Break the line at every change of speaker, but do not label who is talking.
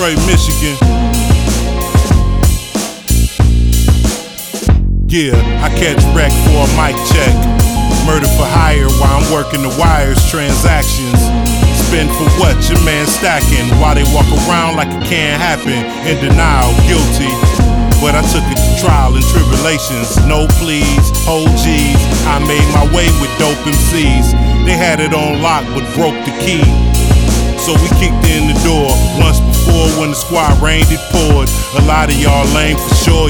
Detroit, Michigan. Yeah, I catch wreck for a mic check. Murder for hire while I'm working the wires, transactions. Spend for what? Your man stacking while they walk around like it can't happen. In denial, guilty. But I took it to trial and tribulations. No pleas, whole G's. I made my way with dope MCs. They had it on lock but broke the key. So we kicked in the door once before when the squad rained, it poured. A lot of y'all lame for sure.